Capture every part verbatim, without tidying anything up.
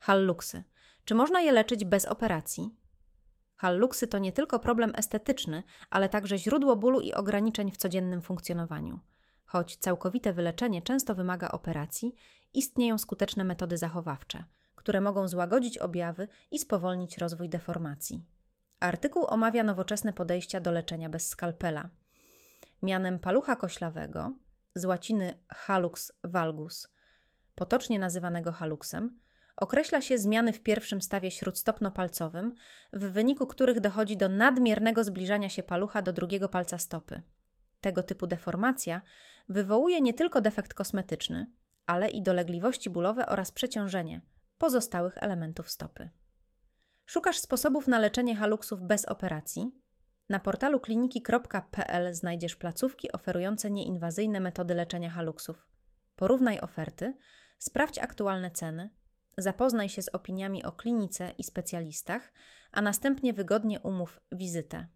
Halluksy. Czy można je leczyć bez operacji? Halluksy to nie tylko problem estetyczny, ale także źródło bólu i ograniczeń w codziennym funkcjonowaniu. Choć całkowite wyleczenie często wymaga operacji, istnieją skuteczne metody zachowawcze, które mogą złagodzić objawy i spowolnić rozwój deformacji. Artykuł omawia nowoczesne podejścia do leczenia bez skalpela. Mianem palucha koślawego, z łaciny hallux valgus, potocznie nazywanego halluksem, określa się zmiany w pierwszym stawie śródstopno-palcowym, w wyniku których dochodzi do nadmiernego zbliżania się palucha do drugiego palca stopy. Tego typu deformacja wywołuje nie tylko defekt kosmetyczny, ale i dolegliwości bólowe oraz przeciążenie pozostałych elementów stopy. Szukasz sposobów na leczenie halluksów bez operacji? Na portalu kliniki kropka p l znajdziesz placówki oferujące nieinwazyjne metody leczenia halluksów. Porównaj oferty, sprawdź aktualne ceny, zapoznaj się z opiniami o klinice i specjalistach, a następnie wygodnie umów wizytę.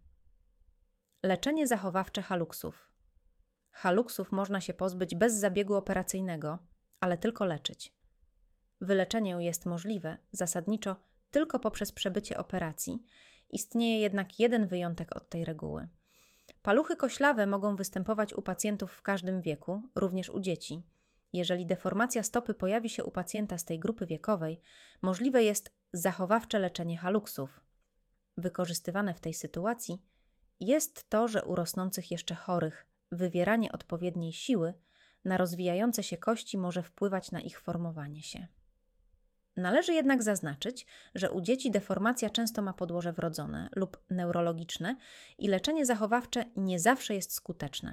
Leczenie zachowawcze halluksów. Halluksów można się pozbyć bez zabiegu operacyjnego, ale tylko leczyć. Wyleczenie jest możliwe zasadniczo tylko poprzez przebycie operacji. Istnieje jednak jeden wyjątek od tej reguły. Paluchy koślawe mogą występować u pacjentów w każdym wieku, również u dzieci. Jeżeli deformacja stopy pojawi się u pacjenta z tej grupy wiekowej, możliwe jest zachowawcze leczenie halluksów. Wykorzystywane w tej sytuacji jest to, że u rosnących jeszcze chorych wywieranie odpowiedniej siły na rozwijające się kości może wpływać na ich formowanie się. Należy jednak zaznaczyć, że u dzieci deformacja często ma podłoże wrodzone lub neurologiczne i leczenie zachowawcze nie zawsze jest skuteczne.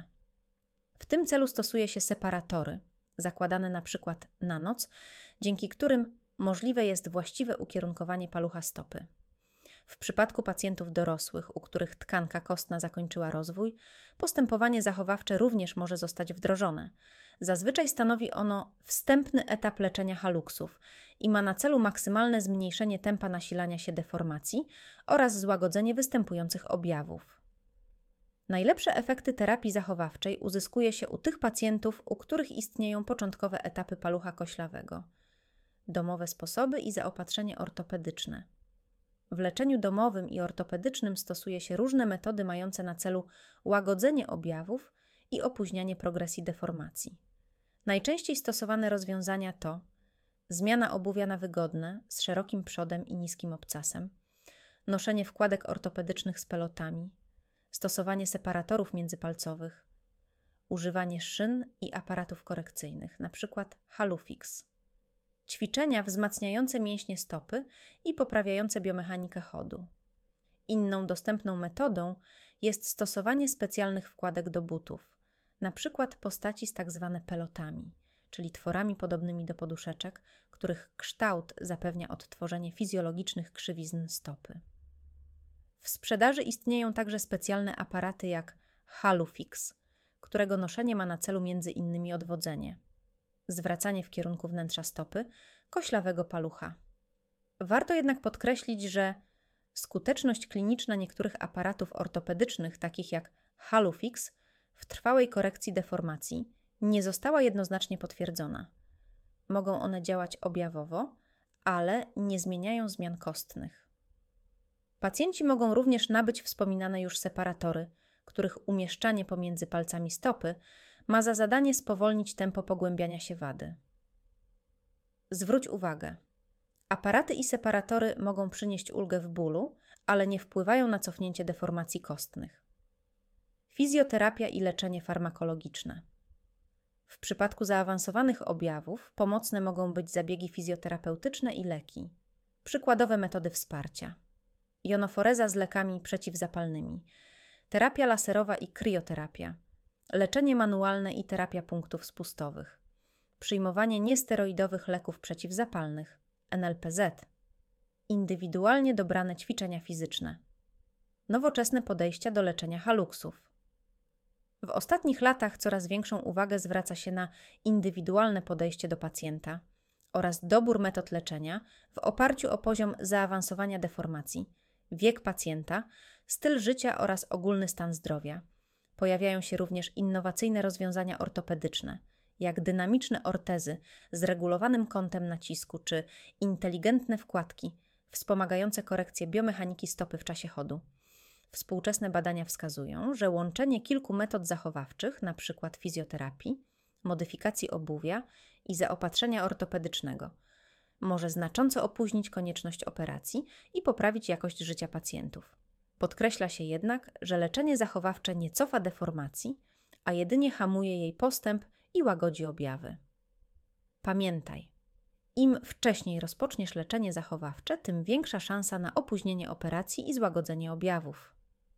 W tym celu stosuje się separatory, zakładane na przykład na noc, dzięki którym możliwe jest właściwe ukierunkowanie palucha stopy. W przypadku pacjentów dorosłych, u których tkanka kostna zakończyła rozwój, postępowanie zachowawcze również może zostać wdrożone. Zazwyczaj stanowi ono wstępny etap leczenia halluksów i ma na celu maksymalne zmniejszenie tempa nasilania się deformacji oraz złagodzenie występujących objawów. Najlepsze efekty terapii zachowawczej uzyskuje się u tych pacjentów, u których istnieją początkowe etapy palucha koślawego. Domowe sposoby i zaopatrzenie ortopedyczne. W leczeniu domowym i ortopedycznym stosuje się różne metody mające na celu łagodzenie objawów i opóźnianie progresji deformacji. Najczęściej stosowane rozwiązania to zmiana obuwia na wygodne, z szerokim przodem i niskim obcasem, noszenie wkładek ortopedycznych z pelotami, stosowanie separatorów międzypalcowych, używanie szyn i aparatów korekcyjnych, np. Hallufix, ćwiczenia wzmacniające mięśnie stopy i poprawiające biomechanikę chodu. Inną dostępną metodą jest stosowanie specjalnych wkładek do butów, np. postaci z tzw. pelotami, czyli tworami podobnymi do poduszeczek, których kształt zapewnia odtworzenie fizjologicznych krzywizn stopy. W sprzedaży istnieją także specjalne aparaty jak Hallufix, którego noszenie ma na celu między innymi odwodzenie, zwracanie w kierunku wnętrza stopy koślawego palucha. Warto jednak podkreślić, że skuteczność kliniczna niektórych aparatów ortopedycznych, takich jak Hallufix, w trwałej korekcji deformacji nie została jednoznacznie potwierdzona. Mogą one działać objawowo, ale nie zmieniają zmian kostnych. Pacjenci mogą również nabyć wspominane już separatory, których umieszczanie pomiędzy palcami stopy ma za zadanie spowolnić tempo pogłębiania się wady. Zwróć uwagę, aparaty i separatory mogą przynieść ulgę w bólu, ale nie wpływają na cofnięcie deformacji kostnych. Fizjoterapia i leczenie farmakologiczne. W przypadku zaawansowanych objawów pomocne mogą być zabiegi fizjoterapeutyczne i leki. Przykładowe metody wsparcia. Jonoforeza z lekami przeciwzapalnymi, terapia laserowa i krioterapia, leczenie manualne i terapia punktów spustowych, przyjmowanie niesteroidowych leków przeciwzapalnych, N L P Z, indywidualnie dobrane ćwiczenia fizyczne, nowoczesne podejścia do leczenia halluksów. W ostatnich latach coraz większą uwagę zwraca się na indywidualne podejście do pacjenta oraz dobór metod leczenia w oparciu o poziom zaawansowania deformacji, wiek pacjenta, styl życia oraz ogólny stan zdrowia. Pojawiają się również innowacyjne rozwiązania ortopedyczne, jak dynamiczne ortezy z regulowanym kątem nacisku czy inteligentne wkładki wspomagające korekcję biomechaniki stopy w czasie chodu. Współczesne badania wskazują, że łączenie kilku metod zachowawczych, np. fizjoterapii, modyfikacji obuwia i zaopatrzenia ortopedycznego, może znacząco opóźnić konieczność operacji i poprawić jakość życia pacjentów. Podkreśla się jednak, że leczenie zachowawcze nie cofa deformacji, a jedynie hamuje jej postęp i łagodzi objawy. Pamiętaj, im wcześniej rozpoczniesz leczenie zachowawcze, tym większa szansa na opóźnienie operacji i złagodzenie objawów.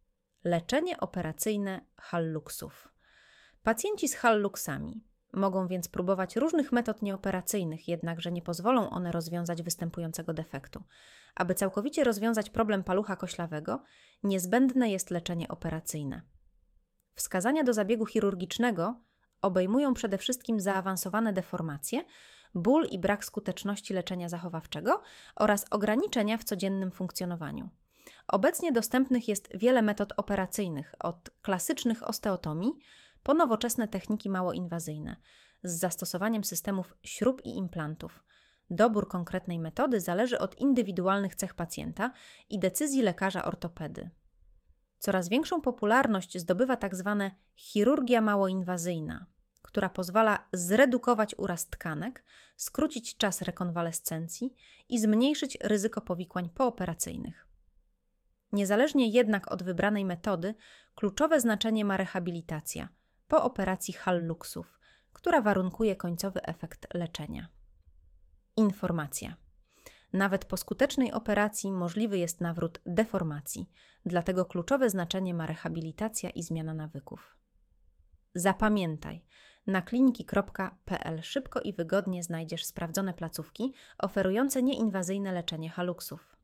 Leczenie operacyjne halluksów. Pacjenci z halluksami mogą więc próbować różnych metod nieoperacyjnych, jednakże nie pozwolą one rozwiązać występującego defektu. Aby całkowicie rozwiązać problem palucha koślawego, niezbędne jest leczenie operacyjne. Wskazania do zabiegu chirurgicznego obejmują przede wszystkim zaawansowane deformacje, ból i brak skuteczności leczenia zachowawczego oraz ograniczenia w codziennym funkcjonowaniu. Obecnie dostępnych jest wiele metod operacyjnych, od klasycznych osteotomii po nowoczesne techniki mało inwazyjne, z zastosowaniem systemów śrub i implantów. Dobór konkretnej metody zależy od indywidualnych cech pacjenta i decyzji lekarza ortopedy. Coraz większą popularność zdobywa tzw. chirurgia małoinwazyjna, która pozwala zredukować uraz tkanek, skrócić czas rekonwalescencji i zmniejszyć ryzyko powikłań pooperacyjnych. Niezależnie jednak od wybranej metody, kluczowe znaczenie ma rehabilitacja po operacji halluksów, która warunkuje końcowy efekt leczenia. Informacja. Nawet po skutecznej operacji możliwy jest nawrót deformacji, dlatego kluczowe znaczenie ma rehabilitacja i zmiana nawyków. Zapamiętaj, na kliniki kropka p l szybko i wygodnie znajdziesz sprawdzone placówki oferujące nieinwazyjne leczenie halluksów.